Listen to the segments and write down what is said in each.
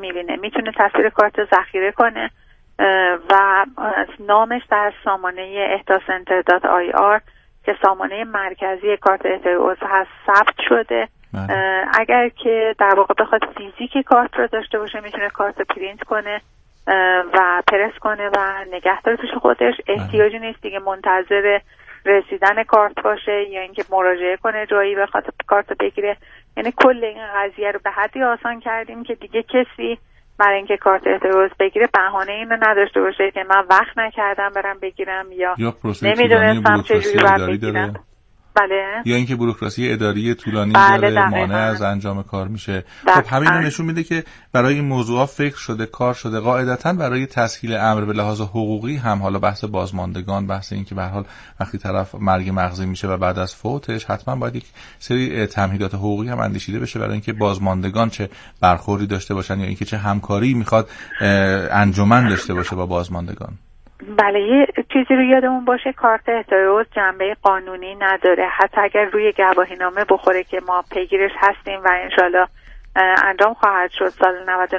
میبینه. میتونه تصویر کارت ذخیره کنه و نامش در سامانه ehtacenter.ir که سامانه مرکزی کارت اهدای عضو هست ثبت شده. اگر که در واقع بخواد فیزیک کارت رو داشته باشه میتونه کارت رو پرینت کنه و پرس کنه و نگه داره پیش خودش. احتیاجی نیست دیگه منتظر رسیدن کارت باشه یا اینکه مراجعه کنه جایی بخواد کارت رو بگیره. یعنی کل این قضیه رو به حدی آسان کردیم که دیگه کسی برای اینکه کارت اهدای عضو بگیره بهانه اینو نداشته باشه که من وقت نکردم برم بگیرم یا نمیدونستم چجوری باید بگیرم. بله. یا اینکه بوروکراسی اداری طولانی داره مانع از انجام کار میشه. خب همین نشون میده که برای این موضوعات فکر شده، کار شده. قاعدتاً برای تسهیل امر به لحاظ حقوقی هم، حالا بحث بازماندگان، بحث این که به هر حال وقتی طرف مرگ مغزی میشه و بعد از فوتش حتما باید یک سری تمهیدات حقوقی هم اندیشیده بشه برای اینکه بازماندگان چه برخوردی داشته باشن یا اینکه چه همکاری میخواد انجمن داشته باشه با بازماندگان. بله، یه چیزی رو یادمون باشه، کارت اهدای عضو جنبه قانونی نداره. حتی اگر روی گواهینامه بخوره که ما پیگیرش هستیم و انشالله انجام خواهد شد سال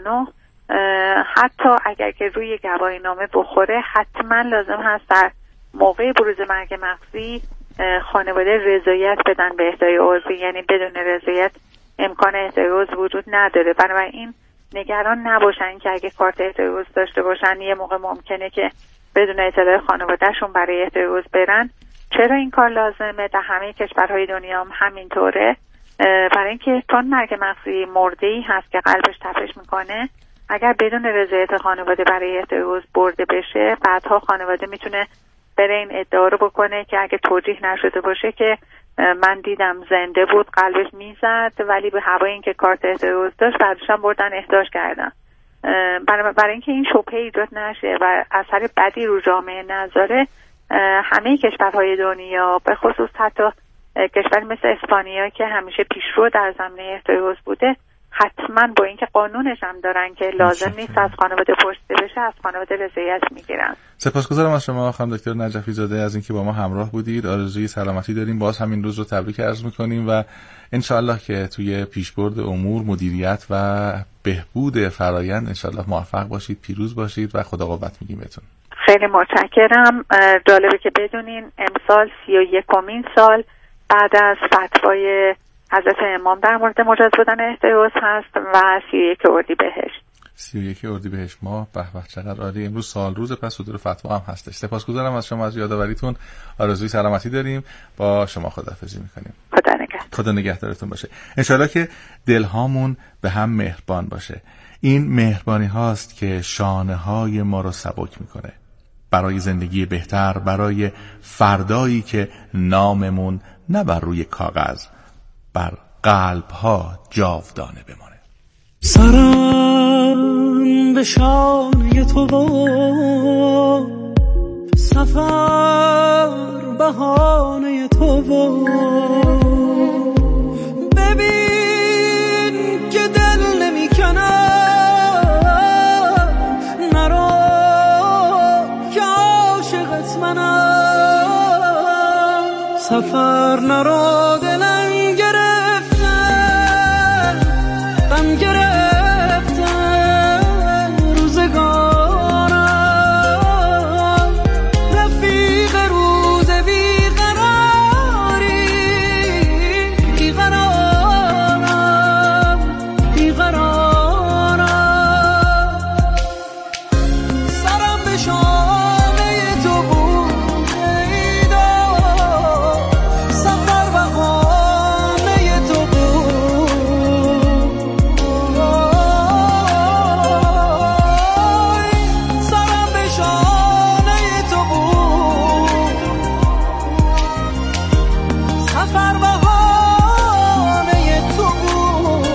99، حتی اگر که روی گواهینامه بخوره حتما لازم هست در موقع بروز مرگ مغزی خانواده رضایت بدن به اهدای عضو. یعنی بدون رضایت امکان اهدای عضو وجود نداره. بنابراین نگران نباشن که اگه کارت اهدای عضو داشته باشن یه موقع ممکنه که بدون اطلاع خانوادهشون برای اهدای عضو برن. چرا این کار لازمه؟ در همه کشورهای دنیا هم همینطوره. برای اینکه چون مرگ مغزی مرده‌ای هست که قلبش تپش میکنه، اگر بدون رضایت خانواده برای اهدای عضو برده بشه، بعدها خانواده میتونه بره این ادعا رو بکنه که اگه توجیه نشده باشه که من دیدم زنده بود، قلبش میزد، ولی به هوای اینکه کارت اهدای عضو داشت بعدش هم بردن احضاش کردن. برای اینکه این شبهه ایجاد نشه و اثر بدی رو جامعه نذاره، همه کشورهای دنیا به خصوص حتی کشوری مثل اسپانیا که همیشه پیشرو در زمینه اهدای عضو بوده، حتما با اینکه قانونش هم دارن که لازم نیست از خانواده پرسیده بشه، از خانواده رضایت میگیرن. سپاسگزارم از شما خانم دکتر نجفی زاده از اینکه با ما همراه بودید. آرزوی سلامتی داریم. باز همین روز رو تبریک عرض میکنیم و انشالله که توی پیشبرد امور، مدیریت و بهبود فرایند انشالله موفق باشید، پیروز باشید و خدا قوت میگیم بهتون. خیلی متشکرم. جالبه که بدونین امسال 31مین سال بعد از فتوای حضرت امام در مورد مجاز بودن اهدای عضو هست و 31 اردیبهشت. 31 اردیبهشت ماه. به به چقدر عالی. امروز سال روز پس صدور فتوا هم هستش. سپاسگزارم از شما، از یادآوریتون. آرزوی سلامتی داریم. با شما خداحافظی می‌کنیم. خدا نگهدارتون باشه. انشالله که دلهامون به هم مهربان باشه. این مهربانی هاست که شانه های ما رو سبک میکنه برای زندگی بهتر، برای فردایی که ناممون نه بر روی کاغذ، بر قلب ها جاودانه بمانه. سرم به شانه تو سفر بهانه تو ببین که دل نمی کنم، نرو که عاشقت منم، سفر نرو دلم گرفتن، غم گرفتن روزگارم، رفیق روز بیقراری، بیقرارم، بیقرارم. سرم به شانه تو بود ایدا، سفر بهانه تو بود. سرم به شانه تو بود، سفر بهانه تو بود.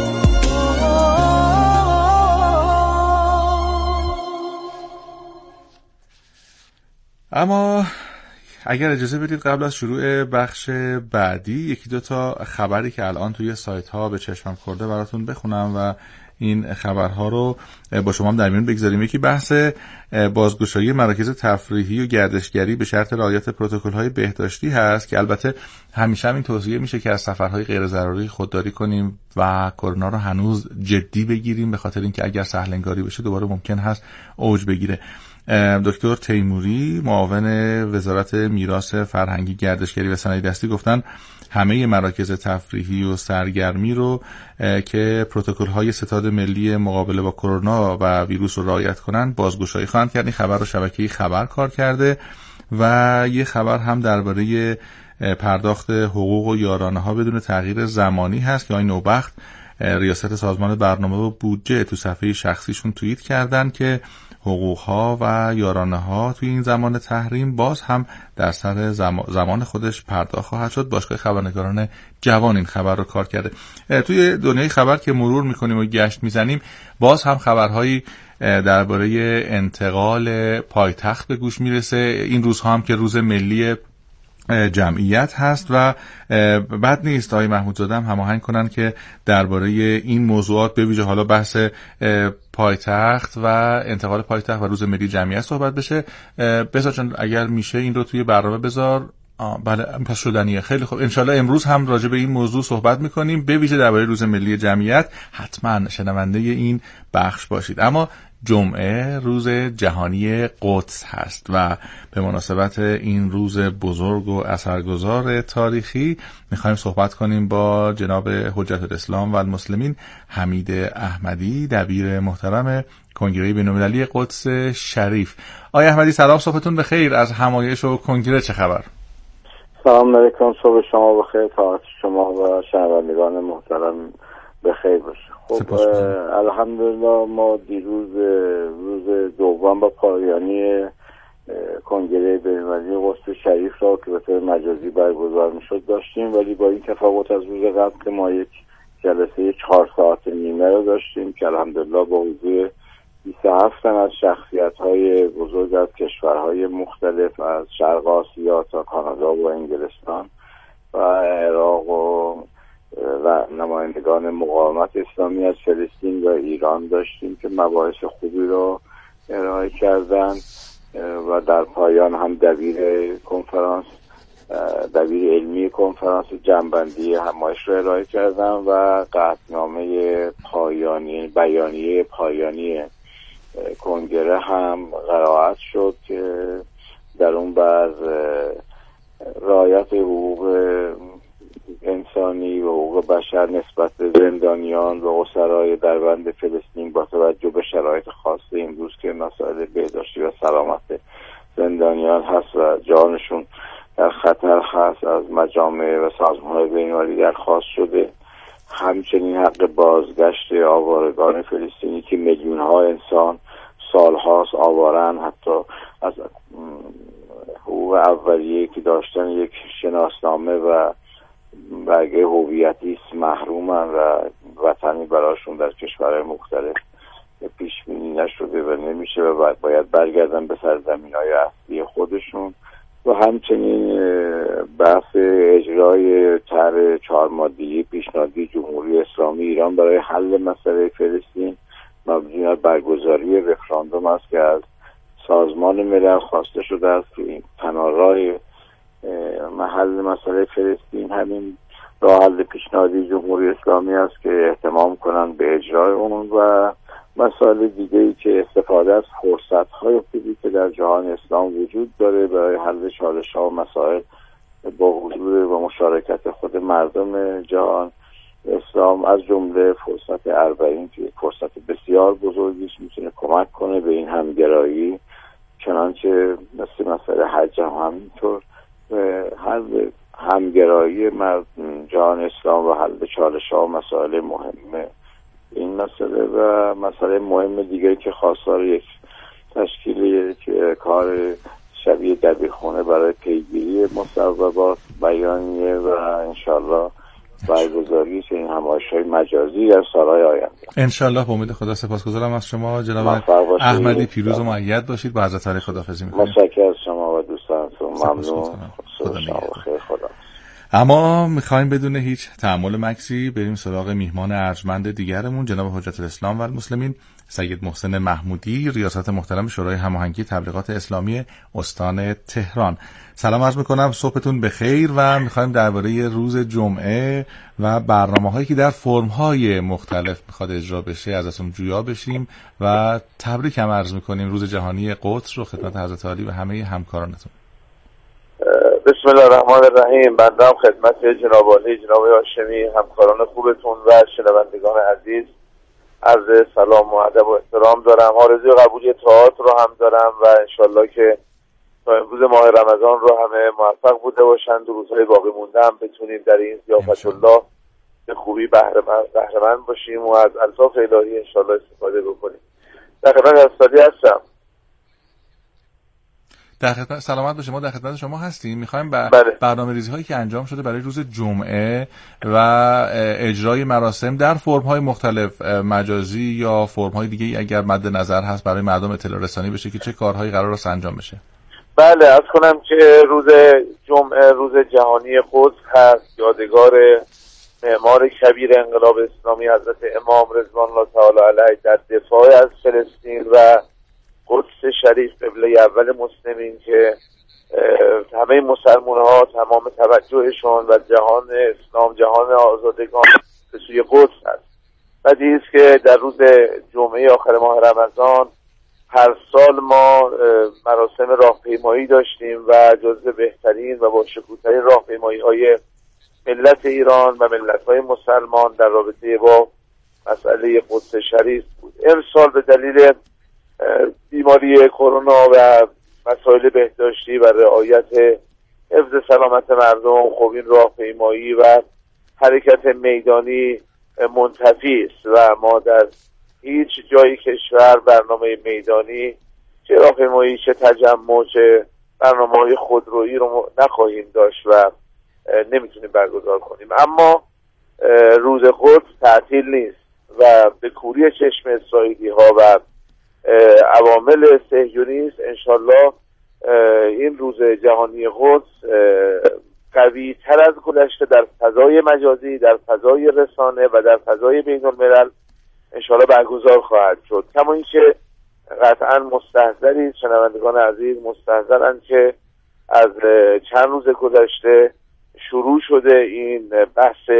اما اگر اجازه بدید قبل از شروع بخش بعدی یکی دو تا خبری که الان توی سایت ها به چشمم خورده براتون بخونم و این خبرها رو با شما هم در میون بگذاریم. یکی بحث بازگشایی مراکز تفریحی و گردشگری به شرط رعایت پروتکل‌های بهداشتی هست که البته همیشه هم این توصیه میشه که از سفرهای غیر ضروری خودداری کنیم و کرونا رو هنوز جدی بگیریم، به خاطر اینکه اگر سهل انگاری بشه دوباره ممکن هست اوج بگیره. دکتر تیموری معاون وزارت میراث فرهنگی، گردشگری و صنایع دستی گفتن همه مراکز تفریحی و سرگرمی رو که پروتکل‌های ستاد ملی مقابله با کرونا و ویروس رو رعایت کنن بازگشایی خواهند کرد. این خبر رو شبکه خبر کار کرده و یه خبر هم درباره پرداخت حقوق و یارانه‌ها بدون تغییر زمانی هست که آقای نوبخت ریاست سازمان برنامه و بودجه تو صفحه شخصیشون توییت کردن که حقوق‌ها و یارانه‌ها توی این زمان تحریم باز هم در سر زمان خودش پرداخت خواهد شد. باشگاه خبرنگاران جوان این خبر رو کار کرده. توی دنیای خبر که مرور می‌کنیم و گشت می‌زنیم باز هم خبرهایی درباره انتقال پایتخت به گوش میرسه. این روزها هم که روز ملی جمعیت هست و بد نیست آقای محمودزاده هم هماهنگ کنن که درباره این موضوعات به ویژه حالا بحث پایتخت و انتقال پایتخت و روز ملی جمعیت صحبت بشه. بذار چون اگر میشه این رو توی برنامه بذار. بله پس شدنیه. خیلی خوب، انشالله امروز هم راجع به این موضوع صحبت میکنیم، به ویژه درباره روز ملی جمعیت. حتما شنونده این بخش باشید. اما جمعه روز جهانی قدس هست و به مناسبت این روز بزرگ و اثرگذار تاریخی میخوایم صحبت کنیم با جناب حجت الاسلام و المسلمین حمید احمدی، دبیر محترم کنگره بین‌المللی قدس شریف. آقای احمدی سلام، صبحتون بخیر. از همایش و کنگره چه خبر؟ سلام علیکم، صبح شما بخیر، طاعت شما و شنوندگان محترم بخیر باشه. خب الحمدلله ما دیروز روز دوم با پایانی کنگره بین‌المللی قدس شریف را که به طور مجازی برگزار میشد داشتیم، ولی با این تفاوت از روز قبل که ما یک جلسه 4 ساعت نیمه را داشتیم که الحمدلله با حضور 27 تن از شخصیت‌های بزرگ از کشورهای مختلف از شرق آسیا تا کانادا و انگلستان و عراق و نمایندگان مقاومت اسلامی از فلسطین و ایران داشتیم که مباحث خوبی را ارائه کردند و در پایان هم دبیر علمی کنفرانس جنبندی همایش را ارائه کردند و قطعنامه بیانیه پایانی کنگره هم قرائت شد که در اون بعد رعایت حقوق انسانی و حقوق بشر نسبت به زندانیان و اسرای دربند فلسطین با توجه به شرایط خاص امروز که مسائل بهداشتی و سلامت زندانیان هست و جانشون در خطر هست از مجامع و سازمان‌های بین‌المللی درخواست شده. همچنین حق بازگشت آوارگان فلسطینی که میلیون‌ها انسان سال‌هاست آوارن، حتی از حقوق اولیه که داشتن یک شناسنامه و برگه هویتی محرومن و وطنی براشون در کشورهای مختلف پیش بینی نشده و نمیشه و باید برگردن به سرزمین‌های اصلی خودشون. و همچنین بحث اجرای طرح 4 ماده‌ای پیشنهادی جمهوری اسلامی ایران برای حل مسئله فلسطین مبنی بر برگزاری رفراندوم است که از سازمان ملل خواسته شده است که این تنها راه حل مسئله فلسطین همین راه حل پیشنهادی جمهوری اسلامی است که اهتمام کنند به اجرای اون و مسائل دیگه‌ای که استفاده از فرصت‌های خوبی که در جهان اسلام وجود داره برای حل چالش‌ها و مسائل با حضور و مشارکت خود مردم جهان اسلام، از جمله فرصت اربعین که فرصت بسیار بزرگی است، میتونه کمک کنه به این همگرایی، چنانچه مثل مسئله حج هم همینطور حل همگرایی جهان اسلام و حل چالش‌ها و مسائل مهمه این مسئله و مسئله مهم دیگه که خواستار یک تشکیل کار شبیه دبیرخونه برای پیگیری مصوبات بیانیه و انشالله برگزاری این همایش‌های مجازی در سالهای آینده. انشالله به امید خدا. سپاسگزارم از شما جناب احمدی. پیروز و مؤید باشید. با حضرت علی خداحافظی می‌کنیم. متشکرم از شما و دوستانتون. ممنون. خدا. اما میخوایم بدون هیچ تأمل مکسی بریم سراغ میهمان ارجمند دیگرمون، جناب حجت الاسلام و المسلمین سید محسن محمودی، ریاست محترم شورای هماهنگی تبلیغات اسلامی استان تهران. سلام عرض میکنم، صبحتون بخیر و میخوایم درباره روز جمعه و برنامه‌هایی که در فرم‌های مختلف میخواد اجرا بشه ازتون جویا بشیم و تبریک هم عرض میکنیم روز جهانی قدس رو خدمت حضرت عالی و همه همکارانتون. بسم الله الرحمن الرحیم. بنده خدمت جناب عالی، جناب هاشمی، همکاران خوبتون و شنوندگان عزیز عرض سلام و ادب و احترام دارم. آرزوی قبولی طاعات رو هم دارم و انشالله که تا امروز ماه رمضان رو همه موفق بوده باشند و روزهای باقی مونده هم بتونیم در این ضیافت الله به خوبی بهره مند باشیم و از الطاف الهی انشالله استفاده بکنیم. در خدمت استادی هستم. در خدمت، سلامت باشه، ما در خدمت شما هستیم. میخوایم برنامه‌ریزی هایی که انجام شده برای روز جمعه و اجرای مراسم در فرم‌های مختلف، مجازی یا فرم‌های دیگه اگر مد نظر هست برای مردم اطلاع رسانی بشه که چه کارهایی قرار است انجام بشه. بله، عرض کنم که روز جمعه روز جهانی قدس هست، یادگار معمار کبیر انقلاب اسلامی حضرت امام رضوان الله تعالی علیه در دفاع از فلسطین و قدس شریف قبله اول مسلمین که همه مسلمان ها تمام توجهشون و جهان اسلام، جهان آزادگان به سوی قدس هست. بعدی است که در روز جمعه آخر ماه رمضان هر سال ما مراسم راهپیمایی داشتیم و جزو بهترین و با شکوه‌ترین راهپیمایی های ملت ایران و ملت های مسلمان در رابطه با مسئله قدس شریف بود. امسال به دلیل بیماری کرونا و مسائل بهداشتی و رعایت حفظ سلامت مردم، خب این راهپیمایی و حرکت میدانی منتفی است و ما در هیچ جای کشور برنامه میدانی چه راهپیمایی چه تجمع چه برنامه‌های خودرویی رو نخواهیم داشت و نمیتونیم برگزار کنیم. اما روز قدس تعطیل نیست و به کوری چشم اسرائیلی ها و عوامل صهیونیست انشالله این روز جهانی قدس قوی تر از گذشته در فضای مجازی، در فضای رسانه و در فضای بین الملل انشالله برگزار خواهد شد. کما اینکه قطعا مستحضرید، شنوندگان عزیز مستحضرند که از چند روز گذشته شروع شده این بحث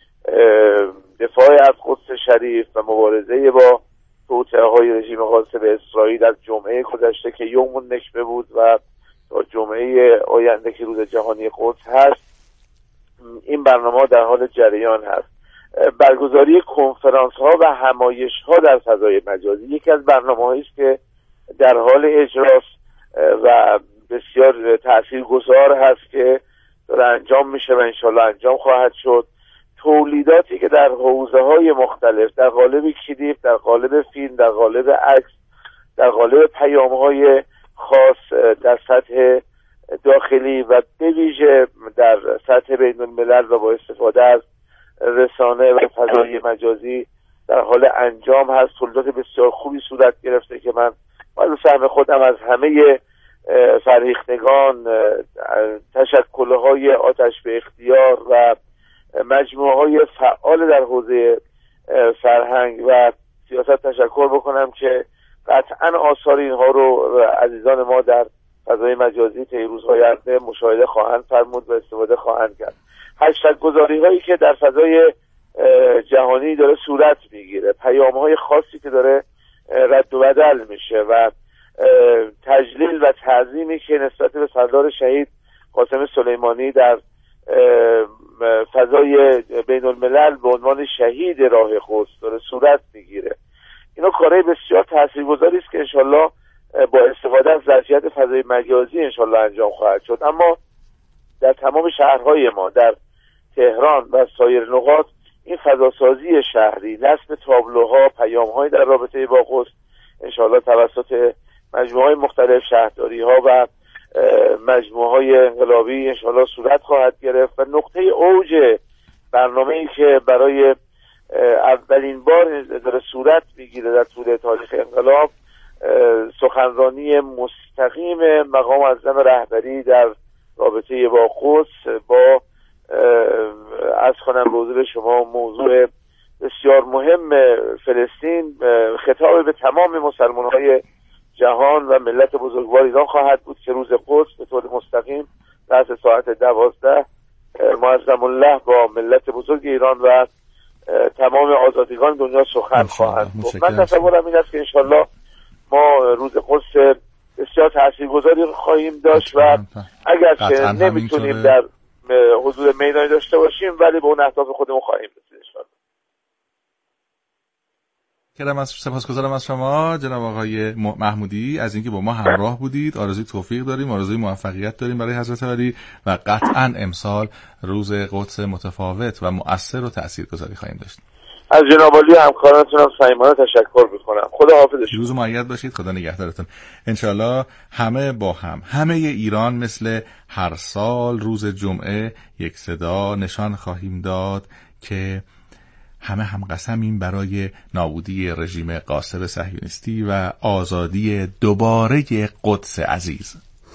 دفاع از قدس شریف و مبارزه با توطئه‌های رژیم غاصب اسرائیل از جمعه گذشته که یوم النکبه بود و تا جمعه آینده که روز جهانی قدس هست این برنامه در حال جریان هست. برگزاری کنفرانس ها و همایش ها در فضای مجازی یکی از برنامه‌هایی است که در حال اجراست و بسیار تاثیرگذار هست که داره انجام میشه و انشالله انجام خواهد شد. تولیداتی که در حوزه های مختلف در قالب کلیپ، در قالب فیلم، در قالب عکس، در قالب پیام های خاص در سطح داخلی و به ویژه در سطح بین الملل و با استفاده از رسانه و فضای مجازی در حال انجام هست. تولیدات بسیار خوبی صورت گرفته که من با سهم خودم از همه فرهیختگان، تشکل‌های آتش به اختیار و مجموعه‌های فعال در حوزه فرهنگ و سیاست تشکر بکنم که قطعا آثار اینها رو عزیزان ما در فضای مجازی طی روزهای آینده مشاهده خواهند فرمود و استفاده خواهند کرد. هشتگ گذاری هایی که در فضای جهانی داره صورت میگیره، پیام های خاصی که داره رد و بدل میشه و تجلیل و تعظیمی که نسبت به سردار شهید قاسم سلیمانی در فضای بین الملل به عنوان شهید راه قدس داره صورت میگیره. اینا کارهای بسیار تاثیرگذاری است که انشالله با استفاده از ظرفیت فضای مجازی انشالله انجام خواهد شد. اما در تمام شهرهای ما، در تهران و سایر نقاط، این فضاسازی شهری، نصب تابلوها، پیام‌های در رابطه با قدس انشالله توسط مجموعه‌های مختلف، شهرداری‌ها و مجموعه‌های انقلابی انشالله صورت خواهد گرفت و نقطه اوج برنامه‌ای که برای اولین بار داره صورت میگیره در طول تاریخ انقلاب، سخنرانی مستقیم مقام معظم رهبری در رابطه با قدس با کنم به حضور شما موضوع بسیار مهم فلسطین خطاب به تمام مسلمان‌های جهان و ملت بزرگوار ایران خواهد بود که روز قدس به طور مستقیم پس ساعت 12 معظم الله با ملت بزرگ ایران و تمام آزادگان دنیا سخن خواهند گفت. من تصورم این است که انشالله ما روز قدس بسیار تاثیرگذاری خواهیم داشت و اگر که نمیتونیم در حضور میدانی داشته باشیم ولی به اون اهداف خودمون خواهیم رسید انشالله. سپاسگزارم از شما جناب آقای محمودی از اینکه با ما همراه بودید. آرزوی توفیق داریم، آرزوی موفقیت داریم برای حضرت علی و قطعا امسال روز قدس متفاوت و مؤثر و تاثیرگذاری خواهیم داشت. از جناب علی همکارانتون هم صمیمانه تشکر می‌کنم. خدا حافظ شما. روز مؤید باشید. خدا نگهدارتون. انشالله همه با همه ایران مثل هر سال روز جمعه یک صدا نشان خواهیم داد که همه هم قسمیم برای نابودی رژیم غاصب صهیونیستی و آزادی دوباره قدس عزیز.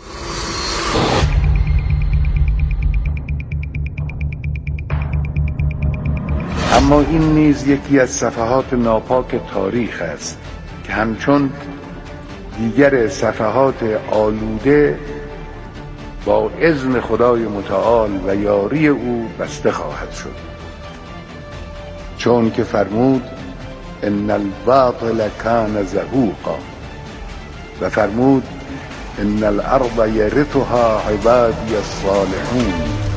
اما این نیز یکی از صفحات ناپاک تاریخ است که همچون دیگر صفحات آلوده با اذن خدای متعال و یاری او بسته خواهد شد، چون که فرمود ان الباطل کان زهوقا و فرمود ان الارض یرثها عبادی الصالحون.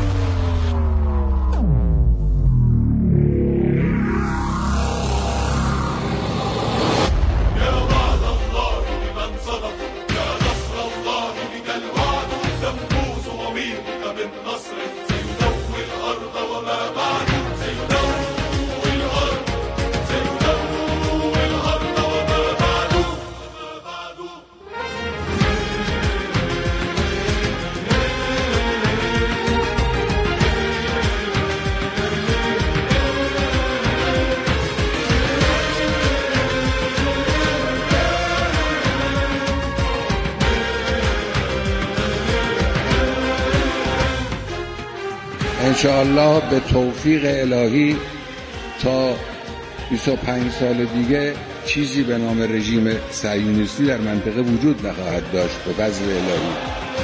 انشاءالله به توفیق الهی تا 25 سال دیگه چیزی به نام رژیم صهیونیستی در منطقه وجود نخواهد داشت به فضل الهی.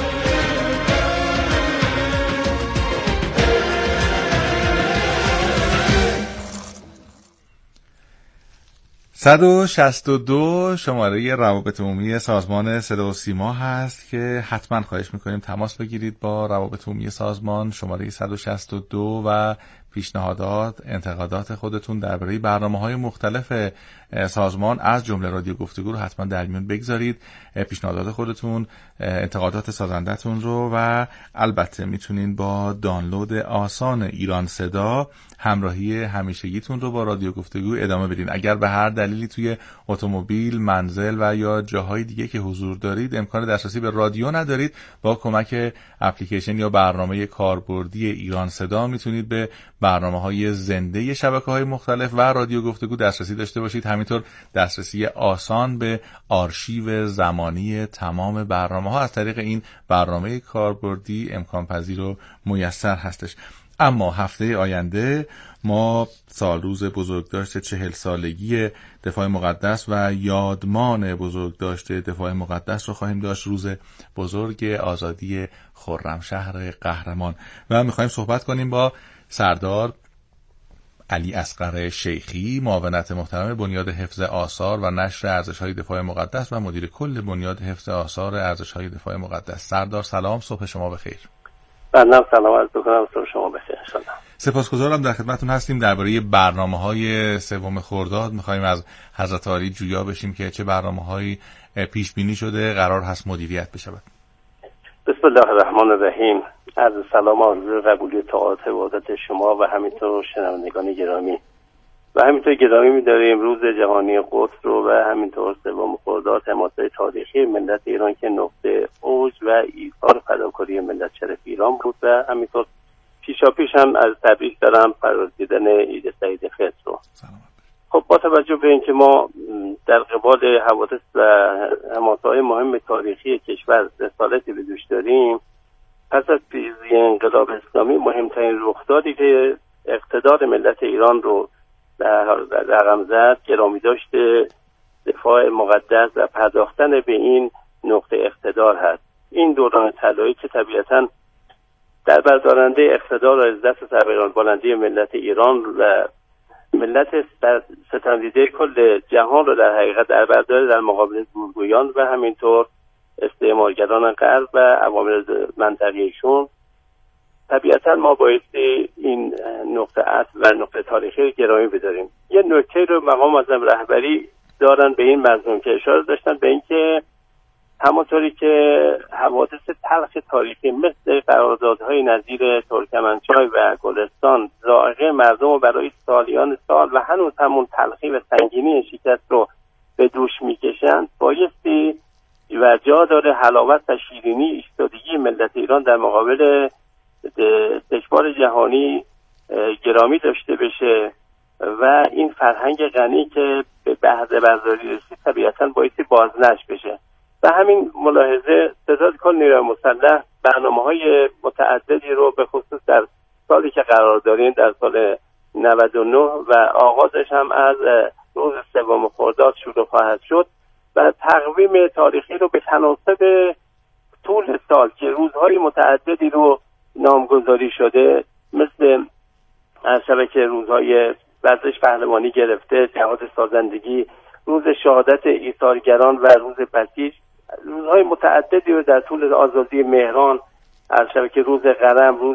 (162) شماره روابط عمومی سازمان صدا و سیما هست که حتما خواهش میکنیم تماس بگیرید با روابط عمومی سازمان. شماره 162 و پیشنهادات، انتقادات خودتون درباره برنامه‌های مختلف سازمان از جمله رادیو گفتگو رو حتما در میون بگذارید. پیشنهادات خودتون، انتقادات سازندتون رو و البته میتونین با دانلود آسان ایران صدا همراهی همیشگیتون رو با رادیو گفتگو ادامه بدین. اگر به هر دلیلی توی اتومبیل، منزل و یا جاهای دیگه که حضور دارید امکان دسترسی به رادیو ندارید، با کمک اپلیکیشن یا برنامه کاربردی ایران صدا میتونید به برنامه‌های زنده شبکه‌های مختلف و رادیو گفتگو دسترسی داشته باشید. همینطور دسترسی آسان به آرشیو زمانی تمام برنامه‌ها از طریق این برنامه کاربردی امکان پذیر و میسر هستش. اما هفته آینده ما سالروز بزرگداشت 40 سالگی دفاع مقدس و یادمان بزرگداشت دفاع مقدس رو خواهیم داشت، روز بزرگ آزادی خرمشهر قهرمان، و میخوایم صحبت کنیم با سردار علی اصغر شیخی، معاونت محترم بنیاد حفظ آثار و نشر ارزش‌های دفاع مقدس و مدیر کل بنیاد حفظ آثار ارزش‌های دفاع مقدس. سردار سلام، صبح شما بخیر. بنده سلام عرض می‌کنم، صبح شما بخیر انشالله. سپاسگزارم، در خدمتتون هستیم. درباره برنامه‌های سوم خرداد می‌خوایم از حضرت عالی جویا بشیم که چه برنامه‌هایی پیش بینی شده قرار هست مدیریت بشود. بسم الله الرحمن الرحیم. عرض سلام و آرزوی قبولی طاعات عبادت شما و همینطور شنوندگان گرامی و همینطور گرامی می‌داریم روز جهانی قدس رو و همینطور سوم خرداد حماسه تاریخی ملت ایران که نقطه اوج و ایثار فداکاری ملت شرف ایران بود و همینطور پیشاپیش هم از تبریک دارم فرارسیدن عید سعید خضر رو. خب با توجه به اینکه ما در قبال حوادث و حماسه‌های مهم تاریخی کشور رسالتی به دوش داریم، پس از پیروزی انقلاب اسلامی مهمترین رخدادی که اقتدار ملت ایران رو رقم زد، گرامی داشته دفاع مقدس و پرداختن به این نقطه اقتدار هست. این دوران طلایی که طبیعتاً در بردارنده اقتدار و عزت و سربلندی ملت ایران و ملت ستمدیده کل جهان رو در حقیقت در برداره در مقابل زورگویان و همینطور استعمارگران غرب و عوامل منطقه‌ایشون. طبیعتا ما بایستی این نقطه عطف و نقطه تاریخی رو گرامی بداریم. یه نکته رو مقام معظم رهبری دارن به این مضمون که اشاره داشتن به اینکه همونطوری که حوادث تلخ تاریخی مثل قراردادهای نظیر ترکمنچای و گلستان ذائقه مردم رو برای سالیان سال و هنوز همون تلخی و سنگینی شکست رو به دوش میکشند، بایستی و جا داره حلاوت و شیرینی ایستادگی ملت ایران در مقابل استکبار جهانی گرامی داشته بشه و این فرهنگ غنی که به بهره برداری رسید طبیعتاً بایستی بازنشر بشه. و همین ملاحظه ستاد کل نیروی مسلح برنامه‌های متعددی رو به خصوص در سالی که قرار داریم در سال 99 و آغازش هم از روز 3 خرداد شروع خواهد شد و تقویم تاریخی رو به تناسب طول سال که روزهای متعددی رو نامگذاری شده، مثل شبکه روزهای ورزش پهلوانی گرفته، جهاد سازندگی، روز شهادت ایثارگران و روز بسیج، روزهای متعددی رو در طول آزادی مهران، از شبکه روز قلم، روز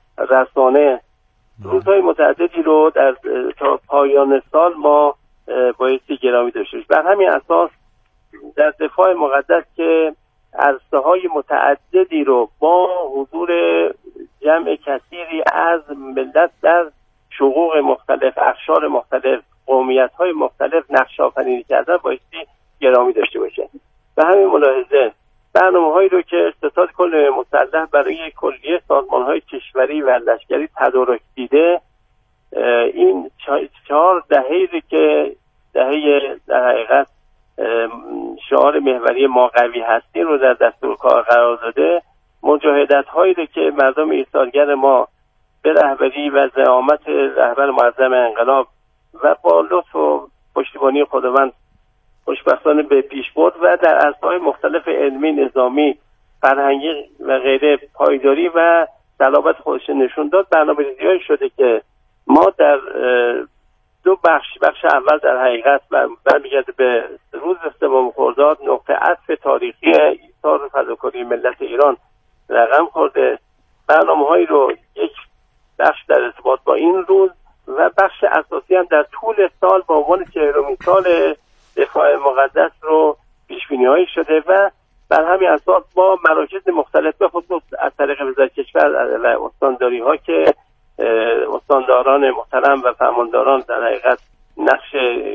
رسانه، روزهای متعددی رو در تا پایان سال ما بایستی گرامی داشته باشیم. بر همین اساس در دفاع مقدس که عرصه‌های متعددی رو با حضور جمع کثیری از ملت در شقوق مختلف، اقشار مختلف، قومیت‌های مختلف نقش آفرینی کردن بایستی گرامی داشته باشه. و همین ملاحظه برنامه‌هایی رو که ستاد کل مسلح برای کلیه سازمان‌های کشوری و لشکری تدارک دیده، این 4 دهه‌ای که دهه در حقیقت شعار محوری ما قوی هستیم رو در دستور کار قرار داده، مجاهدت‌هایی که مردم ایثارگر ما به رهبری و زعامت رهبر معظم انقلاب و با لطف و پشتیبانی خداوند خوشبختانه به پیش برد و در عرصه‌های مختلف علمی، نظامی، فرهنگی و غیره پایداری و صلابت خودش نشون داد. برنامه‌ریزی‌هایی شده که ما در 2 بخش اول در حقیقت برمیگرده به روز 3 خرداد، نقطه عطف تاریخی ایثار و فداکاری ملت ایران رقم خورده. برنامه‌هایی رو یک بخش در ارتباط با این روز و بخش اساسی هم در طول سال با عنوان 40مین سال دفاع مقدس رو پیش‌بینی‌هایی شده و بر همین اساس با مراکز مختلف به خصوص از طریق وزارت کشور و استانداری‌ها که استانداران محترم و فرمانداران در حقیقت نقش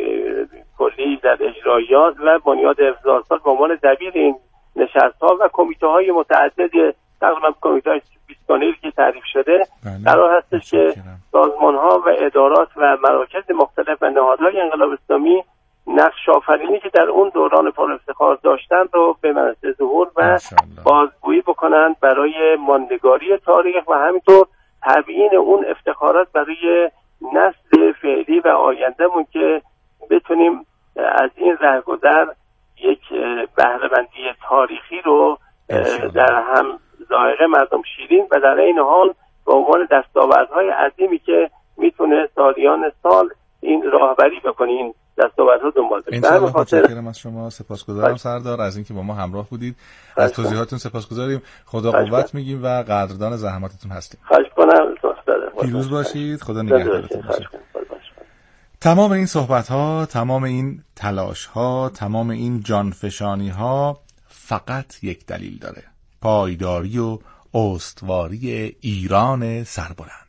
کلی در اجرایات و بنیاد افضال سال به عنوان دبیر این نشست‌ها و کمیته‌های متعدد، تقریبا کمیته‌های 20 که تعریف شده، قرار هستش که سازمان‌ها و ادارات و مراکز مختلف و نهادهای انقلاب اسلامی نقش آفرینی که در اون دوران پر افتخار داشتن رو به منصه ظهور و بازگویی بکنند برای ماندگاری تاریخ و همینطور تبیین اون افتخارات برای نسل فعلی و آیندهمون که بتونیم از این رهگذر یک بهره‌مندی تاریخی رو در هم ذائقه مردم شیرین و در این حال به عنوان دستاوردهای عظیمی که میتونه سالیان سال این راهبری بکنه، این دستاوردها دنبال بشه. انشاءالله. متشکرم از شما، سپاسگزارم سردار از اینکه با ما همراه بودید. از توضیحاتتون سپاسگزاریم. خدا قوت میگیم و قدردان زحماتتون هستیم. خواهش کنم. پیروز باشید. خدا نگهدارتون باشه. تمام این صحبت‌ها، تمام این تلاش‌ها، تمام این جانفشانی‌ها فقط یک دلیل داره: پایداری و استواری ایران سربلند.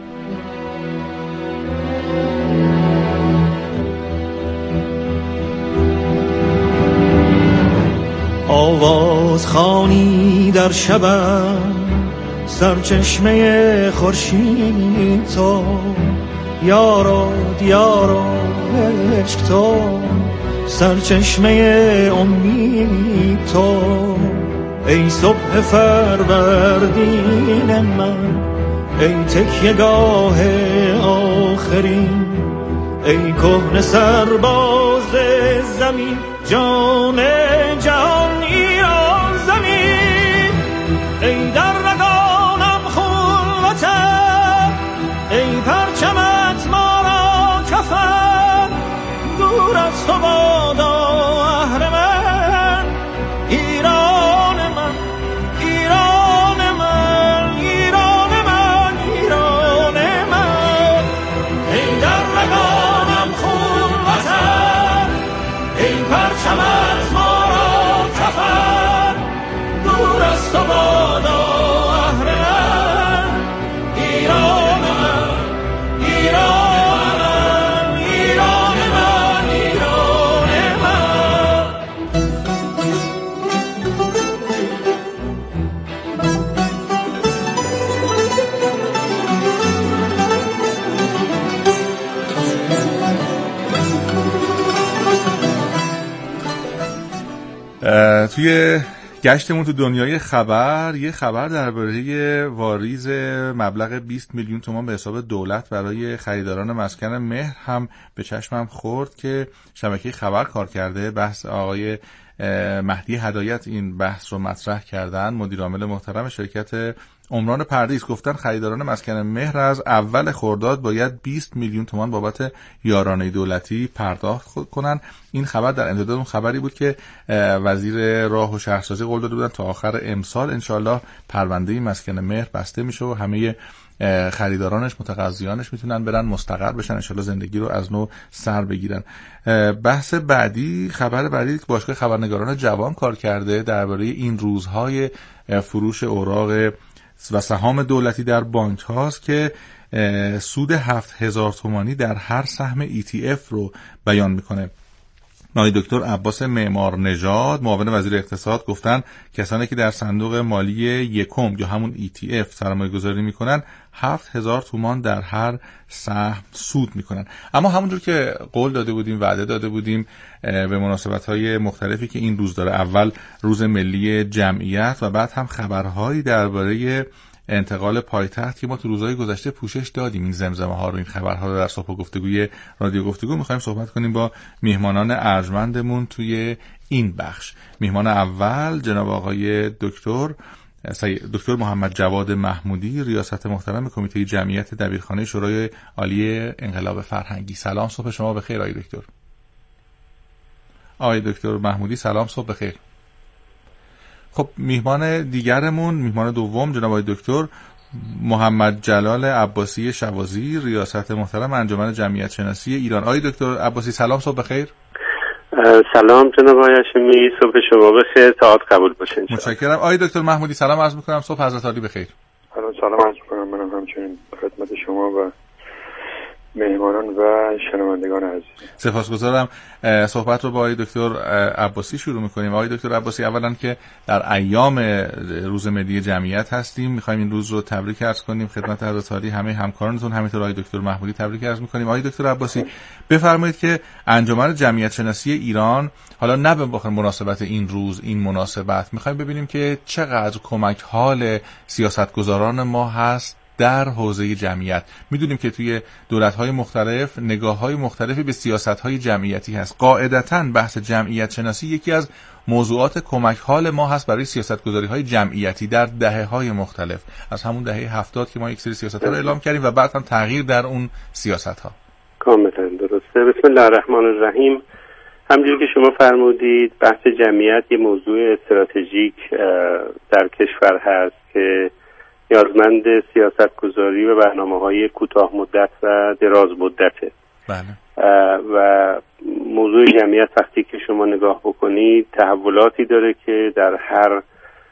آواز خوانی در شبم، سرچشمه خورشید تو، یارو دیارو عشق تو، سرچشمه امید تو، ای صبح فروردین من، ای تکیه‌گاه آخرین، ای کهنه سرباز زمین، جان جهان ایران زمین. ای در رگانم خون وطن، ای پرچمت ما را کفن، دور از تو بادا اهرمن، ایران من، ایران من، ایران من، ایران من. ای در رگانم خون وطن، ای پرچمت ما را کفن، دور از تو بادا اهرمن، ایران من، ایران من، ایران من، ایران من. توی گشتمون تو دنیای خبر یه خبر درباره واریز مبلغ 20 میلیون تومان به حساب دولت برای خریداران مسکن مهر هم به چشمم خورد که شبکه خبر کار کرده. بحث آقای مهدی هدایت این بحث رو مطرح کردن، مدیر عامل محترم شرکت عمران پردیس. گفتن خریداران مسکن مهر از اول خرداد باید 20 میلیون تومان بابت یارانه دولتی پرداخت کنن. این خبر در امتداد اون خبری بود که وزیر راه و شهرسازی قول داده بودن تا آخر امسال انشالله پرونده مسکن مهر بسته میشه و همه خریدارانش، متقاضیانش میتونن برن مستقر بشن، انشالله زندگی رو از نو سر بگیرن. بحث بعدی، خبر بعدی که باشگاه خبرنگاران جوان کار کرده درباره این روزهای فروش اوراق و سهام دولتی در بانک هاست که سود 7000 تومانی در هر سهم ETF رو بیان میکنه. آقای دکتر عباس معمار نژاد معاون وزیر اقتصاد گفتن کسانی که در صندوق مالی یکم یا همون ETF سرمایه گذاری میکنن 7000 تومان در هر سهم سود میکنن. اما همونجور که قول داده بودیم، وعده داده بودیم به مناسبت‌های مختلفی که این روز داره، اول روز ملی جمعیت و بعد هم خبرهایی درباره انتقال پایتخت که ما تو روزهای گذشته پوشش دادیم، این زمزمه ها رو، این خبرها رو در صبح گفتگوی رادیو گفتگو می‌خوایم صحبت کنیم با میهمانان ارجمندمون توی این بخش. میهمان اول جناب آقای دکتر محمد جواد محمودی، ریاست محترم کمیته جمعیت دبیرخانه شورای عالی انقلاب فرهنگی. سلام، صبح شما بخیر آقای دکتر. آقای دکتر محمودی سلام، صبح بخیر. خب میهمان دیگرمون، میهمان دوم جناب آقای دکتر محمد جلال عباسی شوازی، ریاست محترم انجمن جمعیت شناسی ایران. آقای دکتر عباسی سلام، صبح بخیر. سلام جناب آقای هاشمی، صبح شما بخیر، ساعت قبول باشه. متشکرم. آقای دکتر محمودی سلام عرض می‌کنم، صبح حضرت عالی بخیر. سلام عرض می‌کنم منم همچنین خدمت شما و مهمانان و شنوندگان عزیز. سپاسگزارم. صحبت رو با آقای دکتر عباسی شروع می‌کنیم. آقای دکتر عباسی، اولا که در ایام روز ملی جمعیت هستیم، می‌خوایم این روز رو تبریک عرض کنیم خدمت حضرت عالی، همه همکارانتون، همینطور آقای دکتر محمودی تبریک عرض می‌کنیم. آقای دکتر عباسی بفرمایید که انجمن جمعیت شناسی ایران، حالا نه به بخاطر مناسبت این روز، این مناسبت، می‌خوایم ببینیم که چقدر کمک حال سیاستگزاران ما هست در حوزه جمعیت. میدونیم که توی دولت‌های مختلف نگاه‌های مختلفی به سیاست‌های جمعیتی هست. قاعدتاً بحث جمعیت شناسی یکی از موضوعات کمک حال ما هست برای سیاست‌گذاری‌های جمعیتی در دهه‌های مختلف، از همون دهه 70 که ما یک سری سیاست‌ها رو اعلام کردیم و بعد هم تغییر در اون سیاست‌ها. کاملاً درسته. بسم الله الرحمن الرحیم. همونجوری که شما فرمودید بحث جمعیت یه موضوع استراتژیک در کشور هست که نیازمند سیاستگذاری و برنامه‌های کوتاه مدت و دراز مدته. بله. و موضوع جمعیت وقتی که شما نگاه بکنید تحولاتی داره که در هر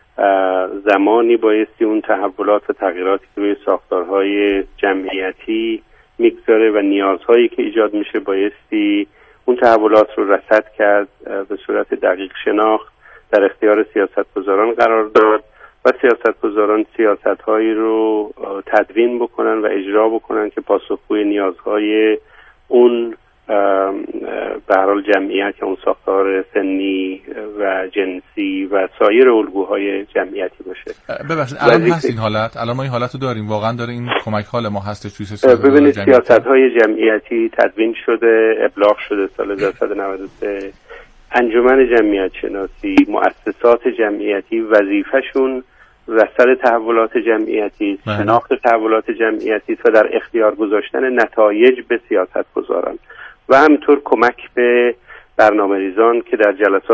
زمانی بایستی اون تحولات و تغییراتی که روی ساختارهای جمعیتی میگذاره و نیازهایی که ایجاد میشه بایستی اون تحولات رو رصد کرد، به صورت دقیق شناخت، در اختیار سیاستگزاران قرار داد و سیاستگزاران سیاست‌هایی رو تدوین بکنن و اجرا بکنن که پاسخگوی نیازهای اون به هر حال جمعیت یا اون ساختار سنی و جنسی و سایر الگوهای جمعیتی باشه. ببخشید الان هست این حالت؟ الان ما این حالت رو داریم؟ واقعا داره این کمک حال ما هستش توی سیاست؟ ببینید سیاست‌های جمعیتی تدوین شده، ابلاغ شده سال 1993. انجمن جمعیت شناسی، مؤسسات جمعیتی وظیفه‌شون رصد تحولات جمعیتی، شناخت تحولات جمعیتی و در اختیار گذاشتن نتایج به سیاستگزاران و همینطور کمک به برنامه‌ریزان که در جلسات